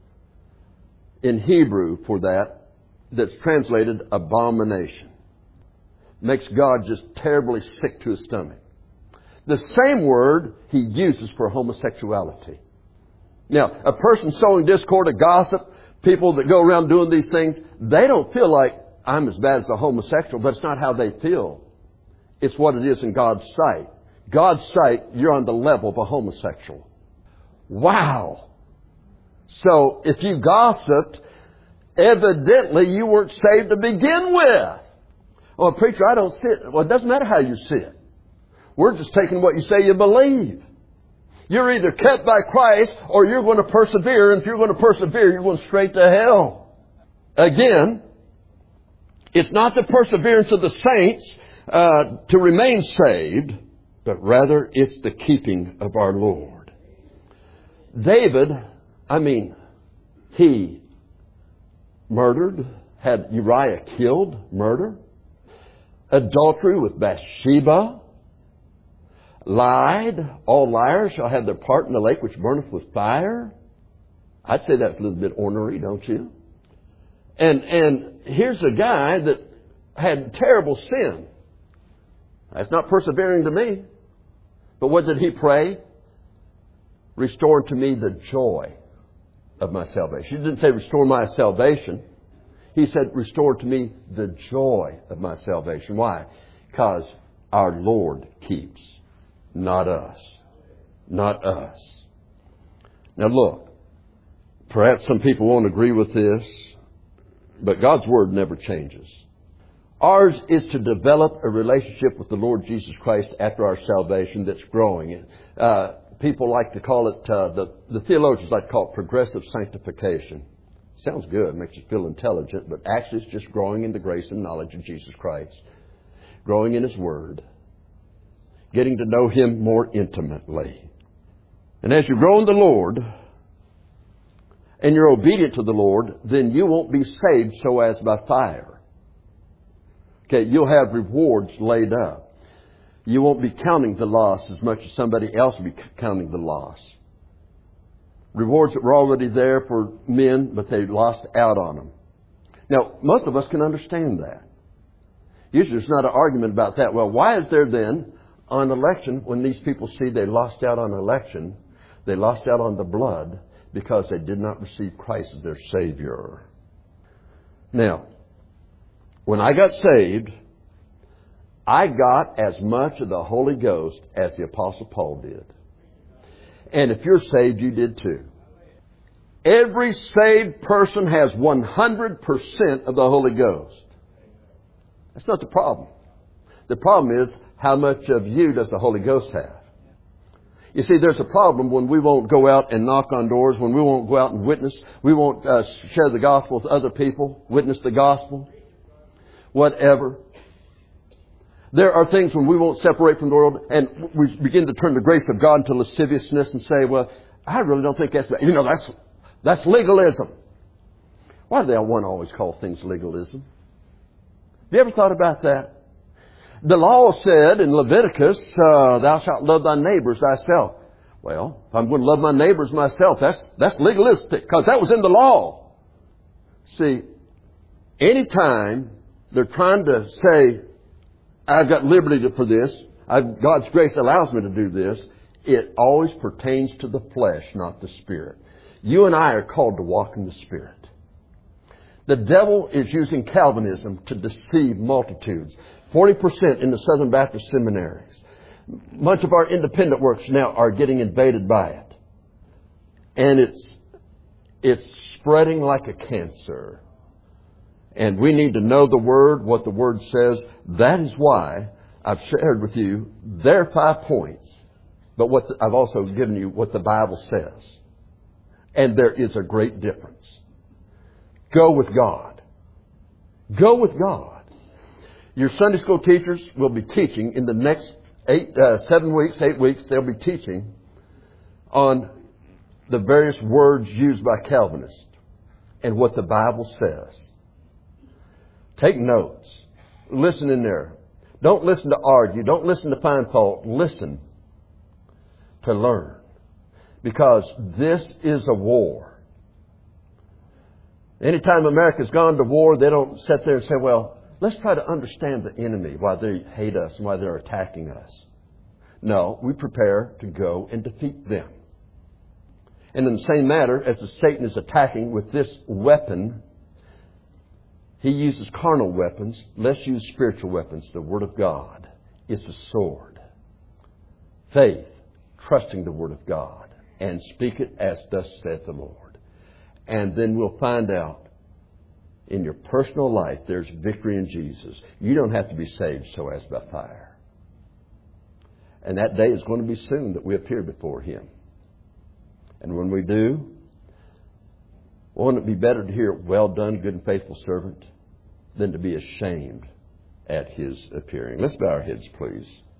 in Hebrew for that that's translated abomination. Makes God just terribly sick to His stomach. The same word He uses for homosexuality. Now, a person sowing discord, a gossip, people that go around doing these things, they don't feel like I'm as bad as a homosexual, but it's not how they feel. It's what it is in God's sight. God's sight, you're on the level of a homosexual. Wow! So, if you gossiped, evidently you weren't saved to begin with. Oh, preacher, I don't see it. Well, it doesn't matter how you see it. We're just taking what you say you believe. You're either kept by Christ or you're going to persevere. And if you're going to persevere, you're going straight to hell. Again, it's not the perseverance of the saints uh, to remain saved, but rather it's the keeping of our Lord. David, I mean, he murdered, had Uriah killed, murder, adultery with Bathsheba, lied. All liars shall have their part in the lake which burneth with fire. I'd say that's a little bit ornery, don't you? And and here's a guy that had terrible sin. That's not persevering to me. But what did he pray? Restore to me the joy of my salvation. He didn't say restore my salvation. He said restore to me the joy of my salvation. Why? Because our Lord keeps. Not us. Not us. Now look, perhaps some people won't agree with this, but God's Word never changes. Ours is to develop a relationship with the Lord Jesus Christ after our salvation that's growing. Uh, people like to call it, uh, the, the theologians like to call it progressive sanctification. Sounds good, makes you feel intelligent, but actually it's just growing in the grace and knowledge of Jesus Christ. Growing in His Word. Getting to know Him more intimately. And as you grow in the Lord, and you're obedient to the Lord, then you won't be saved so as by fire. Okay, you'll have rewards laid up. You won't be counting the loss as much as somebody else will be counting the loss. Rewards that were already there for men, but they lost out on them. Now, most of us can understand that. Usually there's not an argument about that. Well, why is there then on election, when these people see they lost out on election, they lost out on the blood because they did not receive Christ as their Savior? Now, when I got saved, I got as much of the Holy Ghost as the Apostle Paul did. And if you're saved, you did too. Every saved person has one hundred percent of the Holy Ghost. That's not the problem. The problem is, how much of you does the Holy Ghost have? You see, there's a problem when we won't go out and knock on doors, when we won't go out and witness, we won't uh, share the gospel with other people, witness the gospel, whatever. There are things when we won't separate from the world and we begin to turn the grace of God into lasciviousness and say, well, I really don't think that's, you know, that's, that's legalism. Why do they want to always call things legalism? Have you ever thought about that? The law said in Leviticus, uh, thou shalt love thy neighbors thyself. Well, if I'm going to love my neighbors myself, that's, that's legalistic because that was in the law. See, anytime they're trying to say, I've got liberty to, for this, I've, God's grace allows me to do this, it always pertains to the flesh, not the Spirit. You and I are called to walk in the Spirit. The devil is using Calvinism to deceive multitudes. forty percent in the Southern Baptist seminaries. Much of our independent works now are getting invaded by it. And it's, it's spreading like a cancer. And we need to know the Word, what the Word says. That is why I've shared with you their five points. But what the, I've also given you what the Bible says. And there is a great difference. Go with God. Go with God. Your Sunday school teachers will be teaching in the next eight, uh, seven weeks, eight weeks. They'll be teaching on the various words used by Calvinists and what the Bible says. Take notes. Listen in there. Don't listen to argue. Don't listen to find fault. Listen to learn. Because this is a war. Anytime America's gone to war, they don't sit there and say, well, let's try to understand the enemy, why they hate us and why they're attacking us. No, we prepare to go and defeat them. And in the same manner, as the Satan is attacking with this weapon, he uses carnal weapons. Let's use spiritual weapons. The Word of God is the sword. Faith, trusting the Word of God, and speak it as thus saith the Lord. And then we'll find out in your personal life there's victory in Jesus. You don't have to be saved so as by fire. And that day is going to be soon that we appear before Him. And when we do, won't it be better to hear, well done, good and faithful servant, than to be ashamed at His appearing? Let's bow our heads, please.